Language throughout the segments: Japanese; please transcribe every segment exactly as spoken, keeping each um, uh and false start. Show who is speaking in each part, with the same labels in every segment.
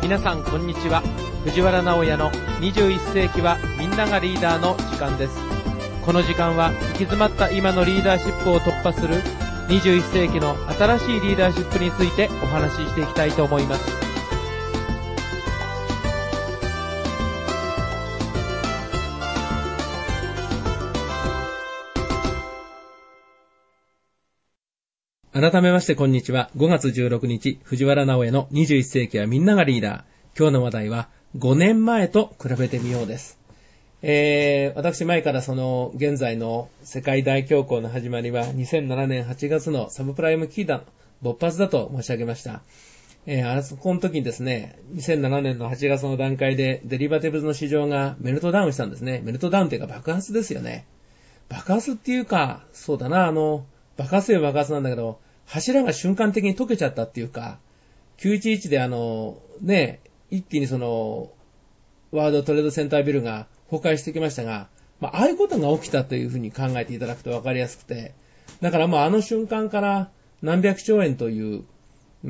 Speaker 1: 皆さんこんにちは。藤原直也のにじゅういっ世紀はみんながリーダーの時間です。この時間は行き詰まった今のリーダーシップを突破するにじゅういっ世紀の新しいリーダーシップについてお話ししていきたいと思います。改めましてこんにちは。ごがつじゅうろくにち、藤原直也のにじゅういっ世紀はみんながリーダー。今日の話題はごねんまえと比べてみようです。えー、私前からその現在の世界大恐慌の始まりはにせんななねんはちがつのサブプライム危機だ、勃発だと申し上げました。えー、あそこの時にですね、にせんななねんのはちがつの段階でデリバティブズの市場がメルトダウンしたんですね。メルトダウンというか爆発ですよね。爆発っていうか、そうだな、あの、爆発よ爆発なんだけど、柱が瞬間的に溶けちゃったっていうか、きゅういちいちであの、ね、一気にその、ワールドトレードセンタービルが崩壊してきましたが、まあ、ああいうことが起きたというふうに考えていただくと分かりやすくて、だからもうあの瞬間から何百兆円という、うん、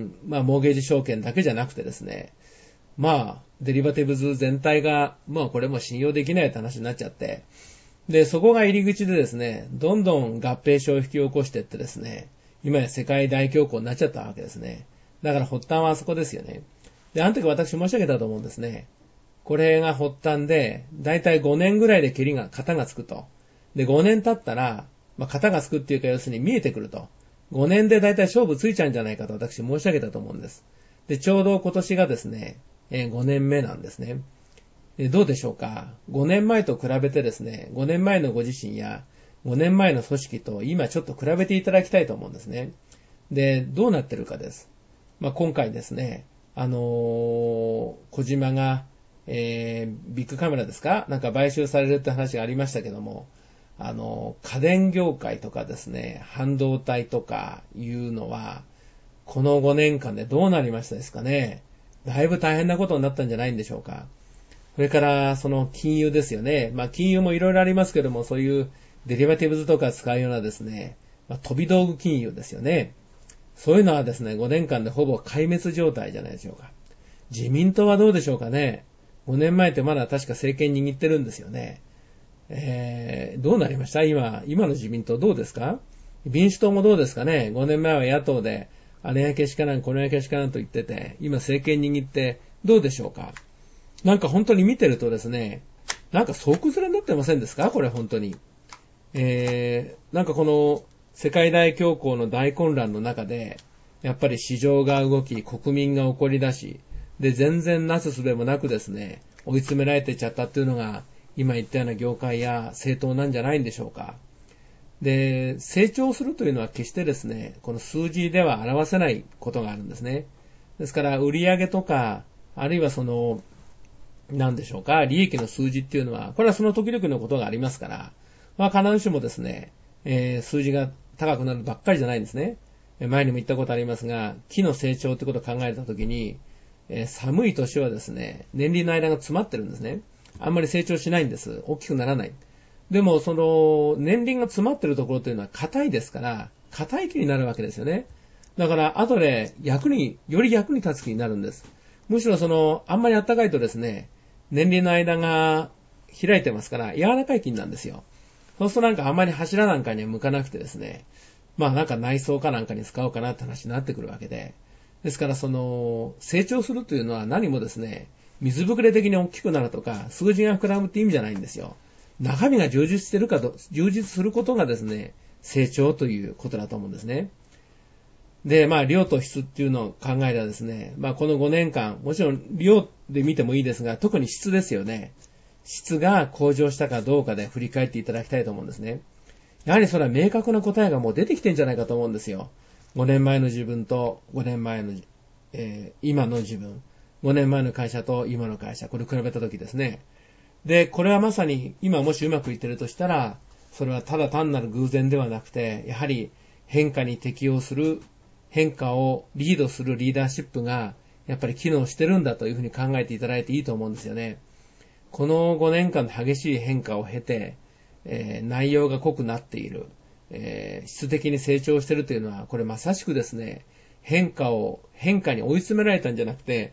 Speaker 1: まあ、モーゲージ証券だけじゃなくてですね、まあ、デリバティブズ全体が、まあこれも信用できないって話になっちゃって、で、そこが入り口でですね、どんどん合併症を引き起こしていってですね、今や世界大恐慌になっちゃったわけですね。だから発端はあそこですよね。で、あの時私申し上げたと思うんですね。これが発端で、だいたいごねんぐらいで蹴りが、型がつくと。で、ごねん経ったら、まあ、型がつくっていうか要するに見えてくると。ごねんでだいたい勝負ついちゃうんじゃないかと私申し上げたと思うんです。で、ちょうど今年がですね、えー、ごねんめなんですね。どうでしょうか。ごねんまえと比べてですね、ごねんまえのご自身やごねんまえの組織と今ちょっと比べていただきたいと思うんですね。で、どうなってるかです。まあ、今回ですね、あのー、小島が、えー、ビッグカメラですかなんか買収されるって話がありましたけども、あのー、家電業界とかですね、半導体とかいうのは、このごねんかんでどうなりましたですかね。だいぶ大変なことになったんじゃないんでしょうか。それから、その金融ですよね。まあ金融もいろいろありますけども、そういうデリバティブズとか使うようなですね、まあ、飛び道具金融ですよね。そういうのはですね、ごねんかんでほぼ壊滅状態じゃないでしょうか。自民党はどうでしょうかね。ごねんまえってまだ確か政権握ってるんですよね。えー、どうなりました今、今の自民党どうですか？民主党もどうですかね。ごねんまえは野党で、あれやけしかなんこれやけしかなんと言ってて、今政権握ってどうでしょうか。なんか本当に見てるとですね、なんか総崩れになってませんですかこれ本当に。えー、なんかこの世界大恐慌の大混乱の中で、やっぱり市場が動き、国民が怒り出し、で、全然なすすべもなくですね、追い詰められてっちゃったっていうのが、今言ったような業界や政党なんじゃないんでしょうか。で、成長するというのは決してですね、この数字では表せないことがあるんですね。ですから、売上とか、あるいはその、なんでしょうか、利益の数字っていうのは、これはその時々のことがありますから、まあ必ずしもですね、えー、数字が高くなるばっかりじゃないんですね。前にも言ったことありますが、木の成長ってことを考えたときに、えー、寒い年はですね、年輪の間が詰まってるんですね。あんまり成長しないんです。大きくならない。でも、その、年輪が詰まってるところというのは硬いですから、硬い木になるわけですよね。だから、後で役に、より役に立つ木になるんです。むしろその、あんまり暖かいとですね、年輪の間が開いてますから、柔らかい木なんですよ。そうするとなんかあんまり柱なんかには向かなくてですね、まあなんか内装かなんかに使おうかなって話になってくるわけで。ですからその、成長するというのは何もですね、水ぶくれ的に大きくなるとか、数字が膨らむって意味じゃないんですよ。中身が充実してるかと、充実することがですね、成長ということだと思うんですね。で、まあ、量と質っていうのを考えたらですね、まあ、このごねんかん、もちろん量で見てもいいですが、特に質ですよね。質が向上したかどうかで振り返っていただきたいと思うんですね。やはりそれは明確な答えがもう出てきてんじゃないかと思うんですよ。ごねんまえの自分とごねんまえの、えー、今の自分。ごねんまえの会社と今の会社。これ比べたときですね。で、これはまさに今もしうまくいってるとしたら、それはただ単なる偶然ではなくて、やはり変化に適応する、変化をリードするリーダーシップがやっぱり機能してるんだというふうに考えていただいていいと思うんですよね。このごねんかんの激しい変化を経て、えー、内容が濃くなっている、えー、質的に成長しているというのは、これまさしくですね、変化を、変化に追い詰められたんじゃなくて、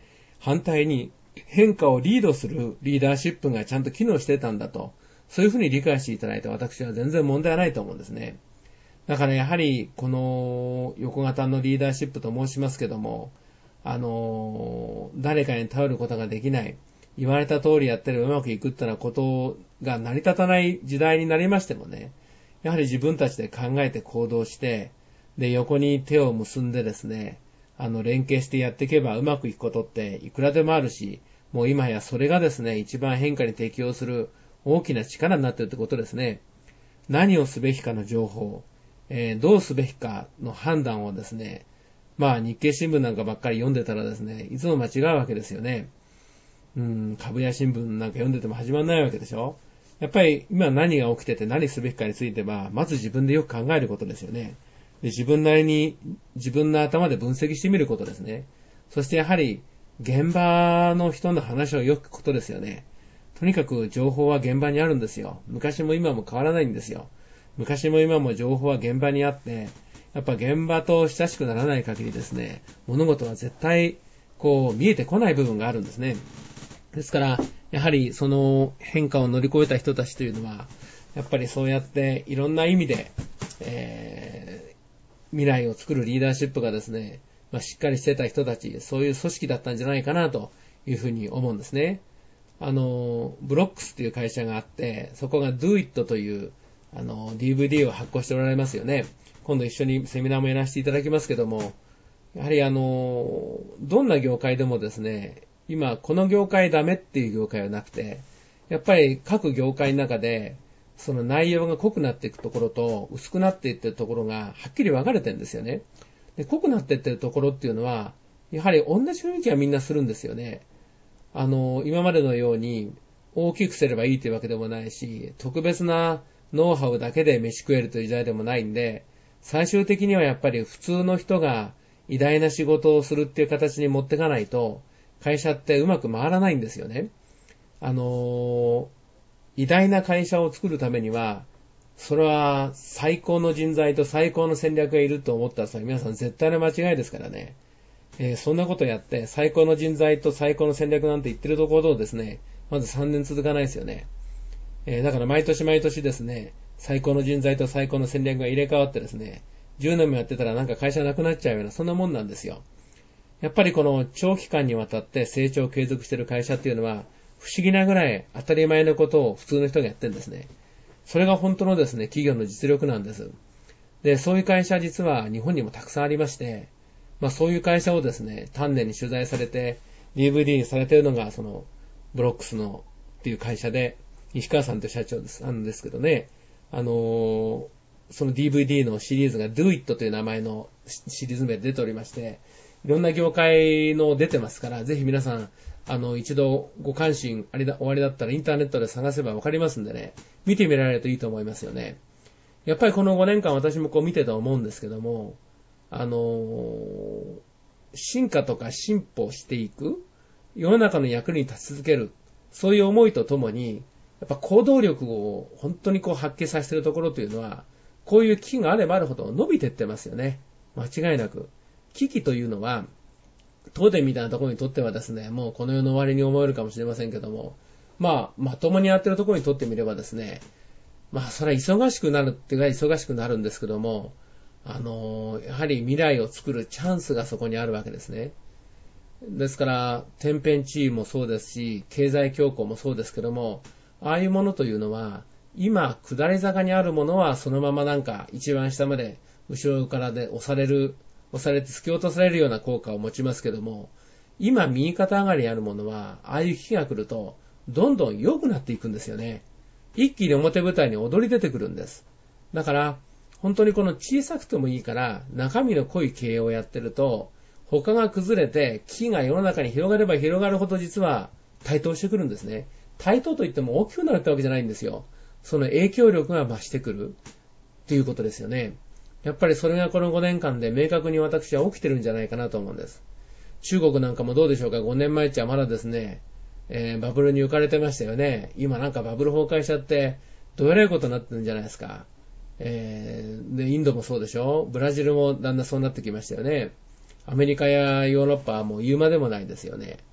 Speaker 1: 反対に変化をリードするリーダーシップがちゃんと機能してたんだと、そういうふうに理解していただいて私は全然問題はないと思うんですね。だからやはりこの横型のリーダーシップと申しますけども、あの、誰かに頼ることができない、言われた通りやってればうまくいくっていうようなことが成り立たない時代になりましてもね、やはり自分たちで考えて行動して、で、横に手を結んでですね、あの、連携してやっていけばうまくいくことっていくらでもあるし、もう今やそれがですね、一番変化に適応する大きな力になっているということですね。何をすべきかの情報、えー、どうすべきかの判断をですね、まあ日経新聞なんかばっかり読んでたらですね、いつも間違うわけですよね。うん、株や新聞なんか読んでても始まらないわけでしょ。やっぱり今何が起きてて何すべきかについては、まず自分でよく考えることですよね。で、自分なりに自分の頭で分析してみることですね。そしてやはり現場の人の話をよく聞くことですよね。とにかく情報は現場にあるんですよ。昔も今も変わらないんですよ。昔も今も情報は現場にあって、やっぱ現場と親しくならない限りですね、物事は絶対こう見えてこない部分があるんですね。ですから、やはりその変化を乗り越えた人たちというのは、やっぱりそうやっていろんな意味で、えー、未来を作るリーダーシップがですね、まあ、しっかりしてた人たち、そういう組織だったんじゃないかなというふうに思うんですね。あの、ブロックスという会社があって、そこが Do It というあの ディーブイディー を発行しておられますよね。今度一緒にセミナーもやらせていただきますけども、やはりあの、どんな業界でもですね、今この業界ダメっていう業界はなくて、やっぱり各業界の中で、その内容が濃くなっていくところと薄くなっていってるところがはっきり分かれてるんですよね。で、濃くなっていってるところっていうのは、やはり同じ雰囲気はみんなするんですよね。あの、今までのように大きくすればいいというわけでもないし、特別なノウハウだけで飯食えるという時代でもないんで、最終的にはやっぱり普通の人が偉大な仕事をするっていう形に持っていかないと、会社ってうまく回らないんですよね。あの、偉大な会社を作るためには、それは最高の人材と最高の戦略がいると思ったらさ、皆さん絶対の間違いですからね。えー、そんなことやって最高の人材と最高の戦略なんて言ってるところをですね、まずさんねん続かないですよね。えー、だから毎年毎年ですね、最高の人材と最高の戦略が入れ替わってですね、じゅうねんもやってたらなんか会社なくなっちゃうような、そんなもんなんですよ。やっぱりこの長期間にわたって成長を継続している会社っていうのは、不思議なぐらい当たり前のことを普通の人がやってるんですね。それが本当のですね、企業の実力なんです。で、そういう会社実は日本にもたくさんありまして、まあそういう会社をですね、丹念に取材されて、ディーブイディー にされているのが、その、ブロックスのっていう会社で、石川さんという社長です、なんですけどね、あのー、その ディーブイディー のシリーズが Do It という名前のシリーズ名で出ておりまして、いろんな業界の出てますから、ぜひ皆さん、あの、一度ご関心ありだ、おありだったらインターネットで探せばわかりますんでね、見てみられるといいと思いますよね。やっぱりこのごねんかん私もこう見てて思うんですけども、あのー、進化とか進歩していく、世の中の役に立ち続ける、そういう思いとともに、やっぱ行動力を本当にこう発揮させているところというのは、こういう危機があればあるほど伸びていってますよね。間違いなく。危機というのは、東電みたいなところにとってはですね、もうこの世の終わりに思えるかもしれませんけども、まあ、まともにやってるところにとってみればですね、まあ、それは忙しくなるっていうか忙しくなるんですけども、あのー、やはり未来を作るチャンスがそこにあるわけですね。ですから、天変地異もそうですし、経済恐慌もそうですけども、ああいうものというのは、今、下り坂にあるものはそのままなんか一番下まで後ろからで押される、押されて突き落とされるような効果を持ちますけども、今右肩上がりにあるものは、ああいう危機が来ると、どんどん良くなっていくんですよね。一気に表舞台に躍り出てくるんです。だから、本当にこの小さくてもいいから、中身の濃い経営をやってると、他が崩れて、危機が世の中に広がれば広がるほど実は台頭してくるんですね。台頭といっても大きくなるってわけじゃないんですよ。その影響力が増してくるっていうことですよね。やっぱりそれがこのごねんかんで明確に私は起きてるんじゃないかなと思うんです。中国なんかもどうでしょうか。ごねんまえっちゃまだですね、えー、バブルに浮かれてましたよね。今なんかバブル崩壊しちゃってどえらいことになってるんじゃないですか。えー、でインドもそうでしょ。ブラジルもだんだんそうなってきましたよね。アメリカやヨーロッパはもう言うまでもないですよね。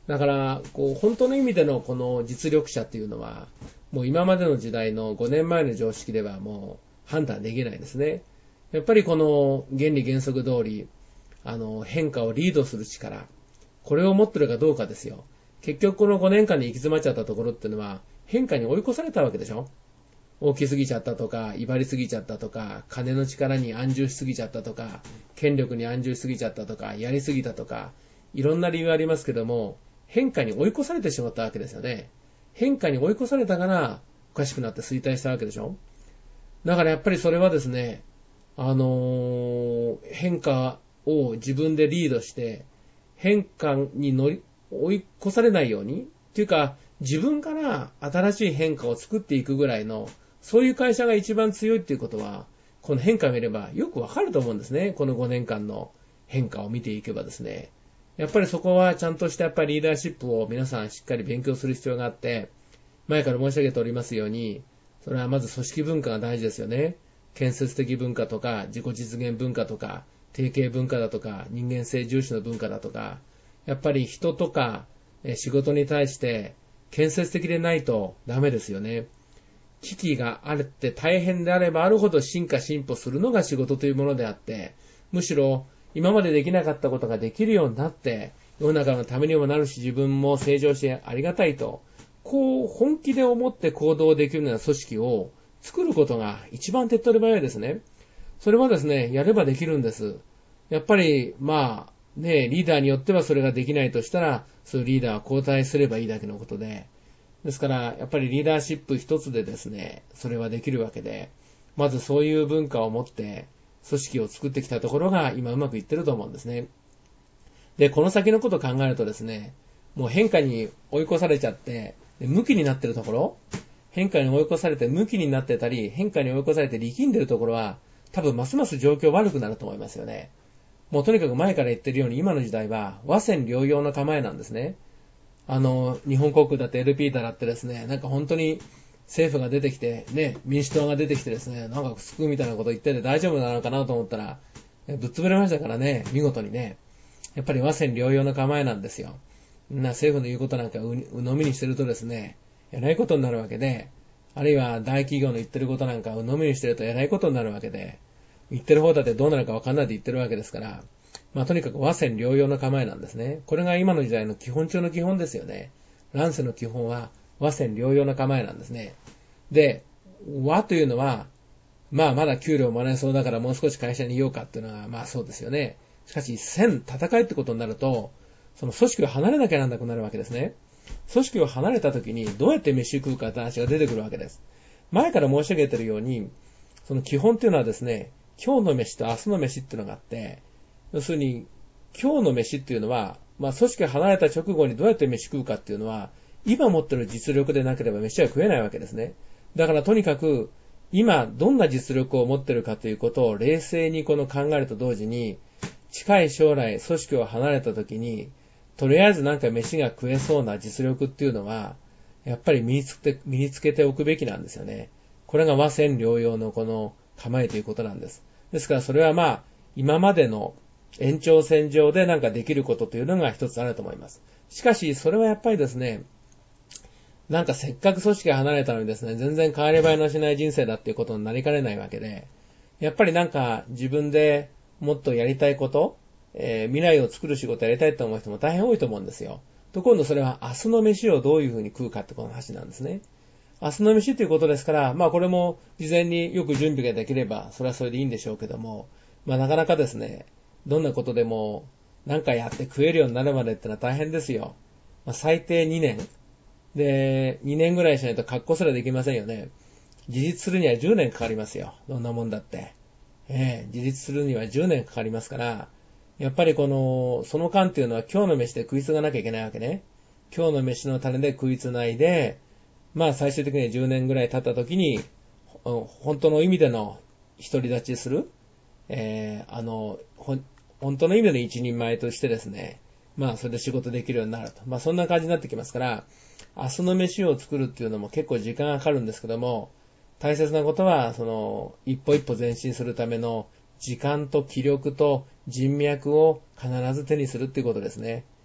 Speaker 1: だから、こう、本当の意味でのこの実力者っていうのは、もう今までの時代のごねんまえの常識ではもう判断できないですね。やっぱりこの原理原則通り、あの、変化をリードする力、これを持ってるかどうかですよ。結局このごねんかんで行き詰まっちゃったところっていうのは、変化に追い越されたわけでしょ。大きすぎちゃったとか、威張りすぎちゃったとか、金の力に安住しすぎちゃったとか、権力に安住しすぎちゃったとか、やりすぎたとか、いろんな理由ありますけども、変化に追い越されてしまったわけですよね。変化に追い越されたからおかしくなって衰退したわけでしょ。だからやっぱりそれはですね、あのー、変化を自分でリードして変化に乗り追い越されないようにっていうか、自分から新しい変化を作っていくぐらいのそういう会社が一番強いっていうことは、この変化を見ればよくわかると思うんですね。このごねんかんの変化を見ていけばですね、やっぱりそこはちゃんとしたやっぱりリーダーシップを皆さんしっかり勉強する必要があって、前から申し上げておりますように、それはまず組織文化が大事ですよね。建設的文化とか、自己実現文化とか、定型文化だとか、人間性重視の文化だとか、やっぱり人とか仕事に対して建設的でないとダメですよね。危機があって大変であればあるほど進化進歩するのが仕事というものであって、むしろ今までできなかったことができるようになって、世の中のためにもなるし自分も成長してありがたいと、こう本気で思って行動できるような組織を作ることが一番手っ取り早いですね。それはですね、やればできるんです。やっぱり、まあ、ね、リーダーによってはそれができないとしたら、そういうリーダーは交代すればいいだけのことで、ですから、やっぱりリーダーシップ一つでですね、それはできるわけで、まずそういう文化を持って、組織を作ってきたところが今うまくいってると思うんですね。で、この先のことを考えるとですね、もう変化に追い越されちゃって、向きになってるところ、変化に追い越されて向きになってたり、変化に追い越されて力んでるところは、多分ますます状況悪くなると思いますよね。もうとにかく前から言ってるように今の時代は和戦両用の構えなんですね。あの、日本航空だって エルピー だってですね、なんか本当に政府が出てきて、ね、民主党が出てきてですね、なんか救うみたいなこと言ってて大丈夫なのかなと思ったら、ぶっ潰れましたからね、見事にね。やっぱり和戦両用の構えなんですよ。な政府の言うことなんかう鵜呑みにしてるとですね、えらいことになるわけで、あるいは大企業の言ってることなんか鵜呑みにしてるとえらいことになるわけで、言ってる方だってどうなるか分かんないで言ってるわけですから、まあとにかく和戦両用の構えなんですね。これが今の時代の基本中の基本ですよね。乱世の基本は和戦両用の構えなんですね。で、和というのは、まあまだ給料もらえそうだからもう少し会社にいようかっていうのはまあそうですよね。しかし戦、戦いってことになると、その組織を離れなきゃなんなくなるわけですね。組織を離れた時にどうやって飯食うかって話が出てくるわけです。前から申し上げているように、その基本っていうのはですね、今日の飯と明日の飯っていうのがあって、要するに今日の飯っていうのは、まあ組織が離れた直後にどうやって飯食うかっていうのは、今持ってる実力でなければ飯は食えないわけですね。だからとにかく、今どんな実力を持ってるかということを冷静にこの考えると同時に、近い将来組織を離れた時に、とりあえずなんか飯が食えそうな実力っていうのは、やっぱり身につけて、身につけておくべきなんですよね。これが和戦両用のこの構えということなんです。ですからそれはまあ、今までの延長線上でなんかできることというのが一つあると思います。しかし、それはやっぱりですね、なんかせっかく組織が離れたのにですね、全然変わり映えのしない人生だっていうことになりかねないわけで、やっぱりなんか自分でもっとやりたいこと、えー、未来を作る仕事をやりたいと思う人も大変多いと思うんですよ。と今度それは明日の飯をどういうふうに食うかってこの話なんですね。明日の飯ということですから、まあこれも事前によく準備ができれば、それはそれでいいんでしょうけども、まあなかなかですね、どんなことでも何かやって食えるようになるまでってのは大変ですよ。まあ、最低にねん。で、にねんぐらいしないと格好すらできませんよね。自立するにはじゅうねんかかりますよ。どんなもんだって。ええ、自立するにはじゅうねんかかりますから、やっぱりこの、その間っていうのは今日の飯で食いつがなきゃいけないわけね。今日の飯の種で食いつないで、まあ最終的にはじゅうねんぐらい経った時に、本当の意味での独り立ちする、えー、あの、本当の意味での一人前としてですね、まあそれで仕事できるようになると。まあそんな感じになってきますから、明日の飯を作るっていうのも結構時間がかかるんですけども、大切なことは、その、一歩一歩前進するための時間と気力と人脈を必ず手にするっていうことですね。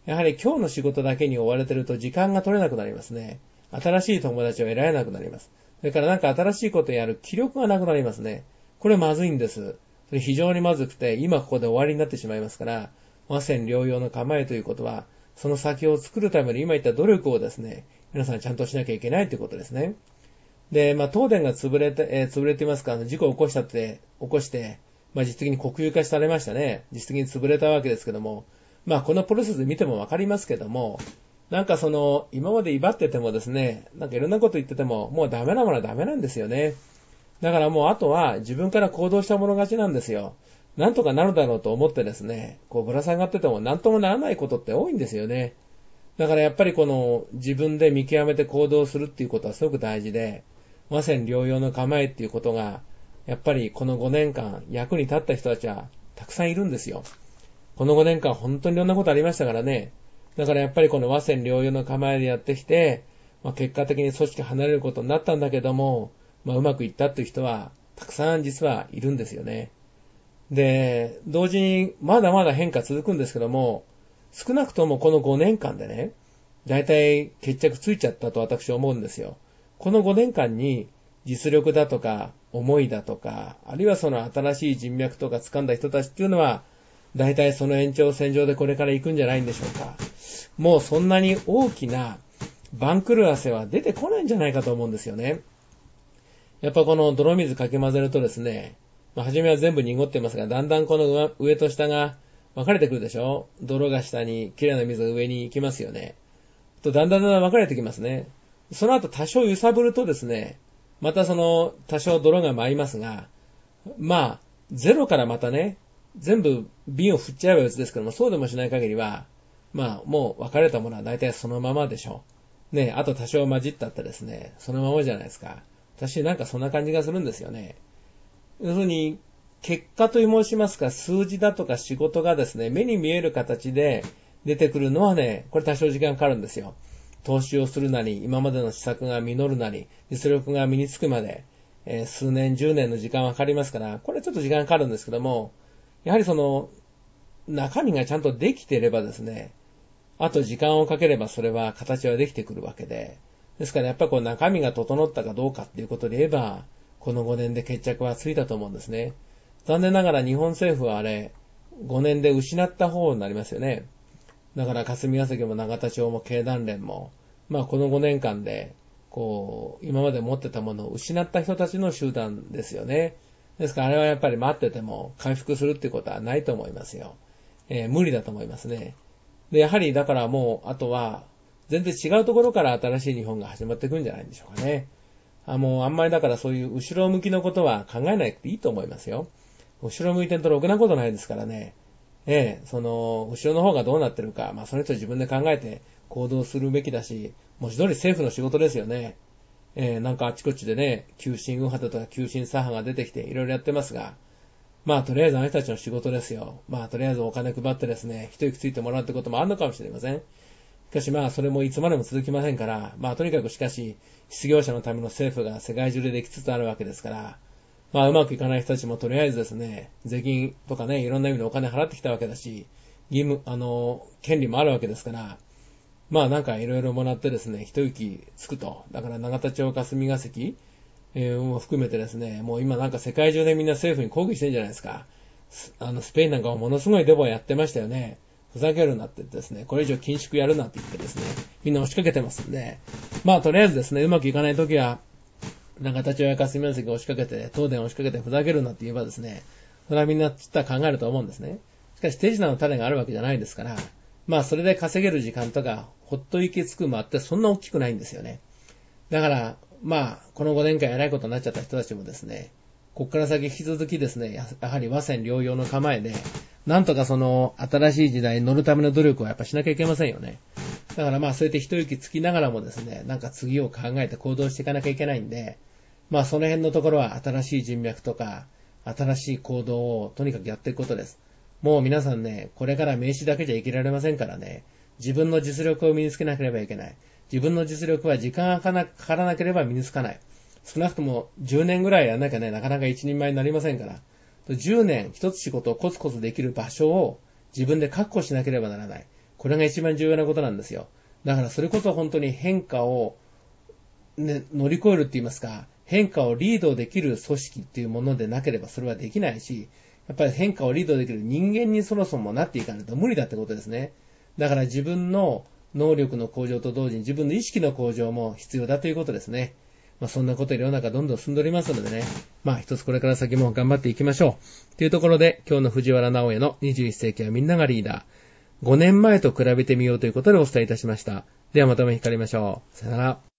Speaker 1: やはり今日の仕事だけに追われてると時間が取れなくなりますね。新しい友達を得られなくなります。それからなんか新しいことをやる気力がなくなりますね。これまずいんです。それ非常にまずくて、今ここで終わりになってしまいますから、和仙療養の構えということは、その先を作るために今言った努力をですね、皆さんちゃんとしなきゃいけないということですね。で、まあ、東電が潰れて、えー、潰れていますから、事故を起こしたって、起こして、まあ、実的に国有化されましたね。実的に潰れたわけですけども、まあ、このプロセスで見てもわかりますけども、なんかその、今まで威張っててもですね、なんかいろんなこと言ってても、もうダメなものはダメなんですよね。だからもうあとは自分から行動したもの勝ちなんですよ。なんとかなるだろうと思ってですね、こうぶら下がっててもなんともならないことって多いんですよね。だからやっぱりこの自分で見極めて行動するっていうことはすごく大事で、和仙療養の構えっていうことが、やっぱりこのごねんかん役に立った人たちはたくさんいるんですよ。このごねんかん本当にいろんなことありましたからね。だからやっぱりこの和仙療養の構えでやってきて、まあ、結果的に組織離れることになったんだけども、まあ、うまくいったっていう人はたくさん実はいるんですよね。で、同時にまだまだ変化続くんですけども、少なくともこのごねんかんでね、だいたい決着ついちゃったと私は思うんですよ。このごねんかんに実力だとか思いだとか、あるいはその新しい人脈とか掴んだ人たちっていうのは、だいたいその延長線上でこれから行くんじゃないんでしょうか。もうそんなに大きな番狂わせは出てこないんじゃないかと思うんですよね。やっぱこの泥水かき混ぜるとですね、まあ、初めは全部濁ってますが、だんだんこの上と下が分かれてくるでしょ。泥が下に、綺麗な水が上に行きますよね。とだんだんだんだん分かれてきますね。その後多少揺さぶるとですね、またその多少泥が舞いますが、まあ、ゼロからまたね、全部瓶を振っちゃえば別ですけども、そうでもしない限りは、まあ、もう分かれたものは大体そのままでしょう。ね、あと多少混じったってですね、そのままじゃないですか。私なんかそんな感じがするんですよね。要するに、結果と申しますか、数字だとか仕事がですね、目に見える形で出てくるのはね、これ多少時間かかるんですよ。投資をするなり、今までの施策が実るなり、実力が身につくまで、えー、数年、十年の時間はかかりますから、これちょっと時間かかるんですけども、やはりその、中身がちゃんとできていればですね、あと時間をかければそれは形はできてくるわけで、ですからやっぱりこう中身が整ったかどうかっていうことで言えば、このごねんで決着はついたと思うんですね。残念ながら日本政府はあれ、ごねんで失った方になりますよね。だから霞が関も永田町も経団連も、まあこのごねんかんで、こう、今まで持ってたものを失った人たちの集団ですよね。ですからあれはやっぱり待ってても回復するっていうことはないと思いますよ。えー、無理だと思いますね。で、やはりだからもう、あとは、全然違うところから新しい日本が始まっていくんじゃないんでしょうかね。あ、もうあんまりだからそういう後ろ向きのことは考えなくていいと思いますよ。後ろ向いてるとろくなことないですからね。ええ、その、後ろの方がどうなってるか、まあその人自分で考えて行動するべきだし、文字通り政府の仕事ですよね。ええ、なんかあちこちでね、急進右派とか急進左派が出てきていろいろやってますが、まあとりあえずあの人たちの仕事ですよ。まあとりあえずお金配ってですね、一息ついてもらうってこともあるのかもしれません。しかしまあそれもいつまでも続きませんから、まあとにかくしかし、失業者のための政府が世界中でできつつあるわけですから、まあうまくいかない人たちもとりあえずですね、税金とかね、いろんな意味でお金払ってきたわけだし、義務、あの、権利もあるわけですから、まあなんかいろいろもらってですね、一息つくと。だから永田町霞が関、えー、も含めてですね、もう今なんか世界中でみんな政府に抗議してるんじゃないですか。あの、スペインなんかはものすごいデモをやってましたよね。ふざけるなって言ってですね、これ以上緊縮やるなって言ってですね、みんな押しかけてますんで、まあとりあえずですね、うまくいかないときは、永田町や霞が関を押しかけて、東電を押しかけてふざけるなって言えばですね、それはみんなつったら考えると思うんですね。しかし手品の種があるわけじゃないですから、まあそれで稼げる時間とか、ほっと息つくもあってそんな大きくないんですよね。だから、まあ、このごねんかん偉いことになっちゃった人たちもですね、ここから先引き続きですね、やはり和仙療養の構えで、なんとかその新しい時代に乗るための努力をやっぱしなきゃいけませんよね。だからまあそうやって一息つきながらもですね、なんか次を考えて行動していかなきゃいけないんで、まあその辺のところは新しい人脈とか、新しい行動をとにかくやっていくことです。もう皆さんね、これから名刺だけじゃ生きられませんからね、自分の実力を身につけなければいけない。自分の実力は時間がかからなければ身につかない。少なくともじゅうねんぐらいやんなきゃね、なかなか一人前になりませんから。じゅうねん一つ仕事をコツコツできる場所を自分で確保しなければならない。 これが一番重要なことなんですよ。だからそれこそ本当に変化を、ね、乗り越えるって言いますか、変化をリードできる組織っていうものでなければそれはできないし、やっぱり変化をリードできる人間にそもそもなっていかないと無理だってことですね。だから自分の能力の向上と同時に自分の意識の向上も必要だということですね。まあそんなことで世の中どんどん進んでおりますのでね。まあ一つこれから先も頑張っていきましょう。というところで今日の藤原直哉のにじゅういっ世紀はみんながリーダー。ごねんまえと比べてみようということでお伝えいたしました。ではまたお目にかかりましょう。さよなら。